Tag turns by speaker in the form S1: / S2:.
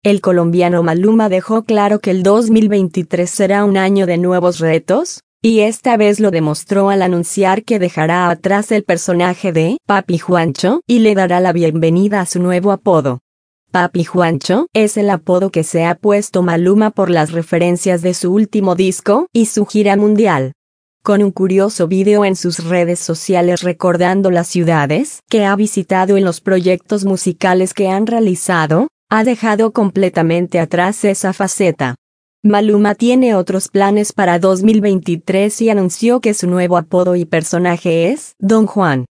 S1: El colombiano Maluma dejó claro que el 2023 será un año de nuevos retos, y esta vez lo demostró al anunciar que dejará atrás el personaje de Papi Juancho y le dará la bienvenida a su nuevo apodo. Papi Juancho es el apodo que se ha puesto Maluma por las referencias de su último disco y su gira mundial. Con un curioso video en sus redes sociales recordando las ciudades que ha visitado en los proyectos musicales que han realizado, ha dejado completamente atrás esa faceta. Maluma tiene otros planes para 2023 y anunció que su nuevo apodo y personaje es Don Juan.